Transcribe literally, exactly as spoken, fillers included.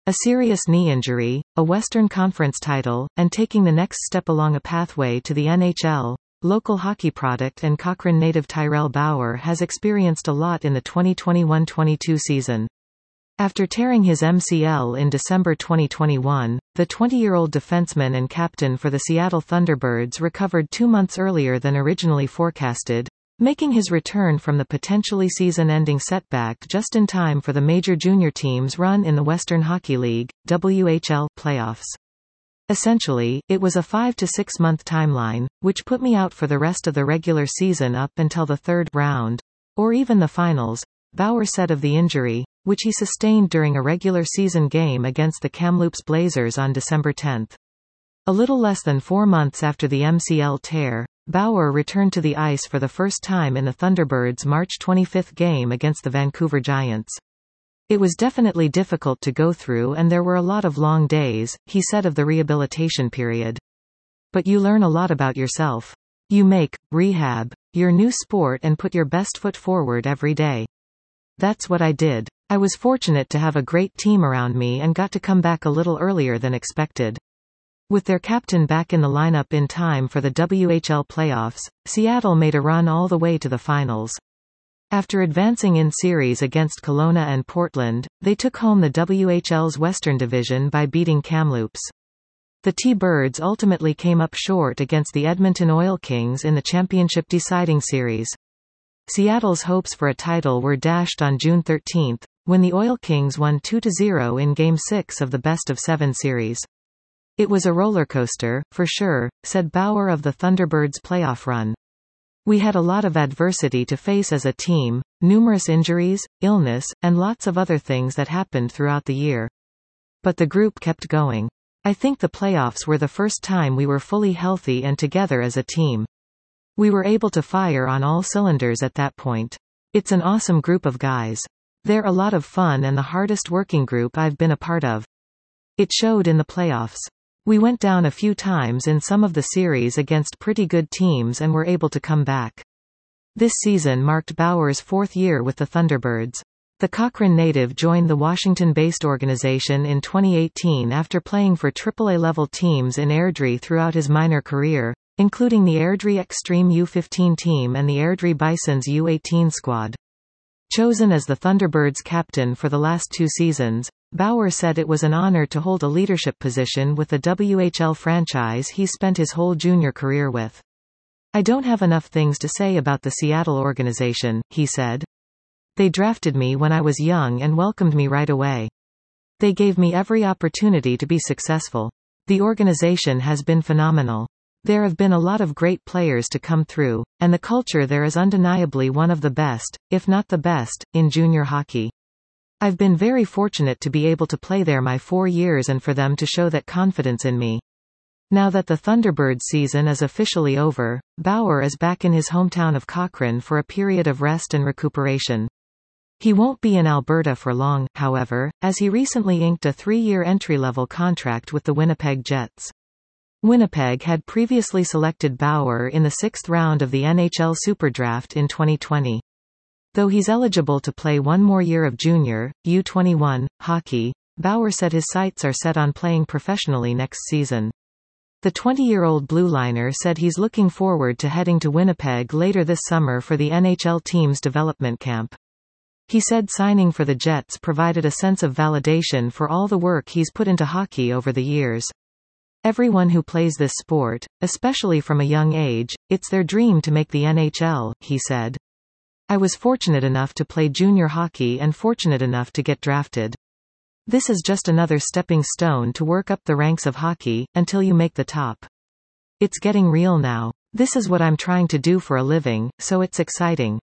A serious knee injury, a Western Conference title, and taking the next step along a pathway to the N H L. Local hockey product and Cochrane native Tyrell Bauer has experienced a lot in the twenty twenty-one twenty-two season. After tearing his M C L in December twenty twenty-one, the twenty-year-old defenseman and captain for the Seattle Thunderbirds recovered two months earlier than originally forecasted, making his return from the potentially season-ending setback just in time for the major junior team's run in the Western Hockey League, W H L, playoffs. Essentially, it was a five to six month timeline, which put me out for the rest of the regular season up until the third round, or even the finals, Bauer said of the injury, which he sustained during a regular season game against the Kamloops Blazers on December tenth. A little less than four months after the M C L tear, Bauer returned to the ice for the first time in the Thunderbirds' March twenty-fifth game against the Vancouver Giants. It was definitely difficult to go through and there were a lot of long days, he said of the rehabilitation period. But you learn a lot about yourself. You make rehab your new sport and put your best foot forward every day. That's what I did. I was fortunate to have a great team around me and got to come back a little earlier than expected. With their captain back in the lineup in time for the W H L playoffs, Seattle made a run all the way to the finals. After advancing in series against Kelowna and Portland, they took home the W H L's Western Division by beating Kamloops. The T-Birds ultimately came up short against the Edmonton Oil Kings in the championship deciding series. Seattle's hopes for a title were dashed on June thirteenth, when the Oil Kings won two to zero in Game six of the best-of-seven series. It was a roller coaster, for sure, said Bauer of the Thunderbirds' playoff run. We had a lot of adversity to face as a team, numerous injuries, illness, and lots of other things that happened throughout the year. But the group kept going. I think the playoffs were the first time we were fully healthy and together as a team. We were able to fire on all cylinders at that point. It's an awesome group of guys. They're a lot of fun and the hardest working group I've been a part of. It showed in the playoffs. We went down a few times in some of the series against pretty good teams and were able to come back. This season marked Bauer's fourth year with the Thunderbirds. The Cochrane native joined the Washington-based organization in twenty eighteen after playing for triple A level teams in Airdrie throughout his minor career, including the Airdrie Extreme U fifteen team and the Airdrie Bisons U eighteen squad. Chosen as the Thunderbirds' captain for the last two seasons, Bauer said it was an honor to hold a leadership position with the W H L franchise he spent his whole junior career with. I don't have enough things to say about the Seattle organization, he said. They drafted me when I was young and welcomed me right away. They gave me every opportunity to be successful. The organization has been phenomenal. There have been a lot of great players to come through, and the culture there is undeniably one of the best, if not the best, in junior hockey. I've been very fortunate to be able to play there my four years and for them to show that confidence in me. Now that the Thunderbirds season is officially over, Bauer is back in his hometown of Cochrane for a period of rest and recuperation. He won't be in Alberta for long, however, as he recently inked a three-year entry-level contract with the Winnipeg Jets. Winnipeg had previously selected Bauer in the sixth round of the N H L Superdraft in twenty twenty. Though he's eligible to play one more year of junior, U twenty-one, hockey, Bauer said his sights are set on playing professionally next season. The twenty-year-old blue liner said he's looking forward to heading to Winnipeg later this summer for the N H L team's development camp. He said signing for the Jets provided a sense of validation for all the work he's put into hockey over the years. Everyone who plays this sport, especially from a young age, it's their dream to make the N H L, he said. I was fortunate enough to play junior hockey and fortunate enough to get drafted. This is just another stepping stone to work up the ranks of hockey, until you make the top. It's getting real now. This is what I'm trying to do for a living, so it's exciting.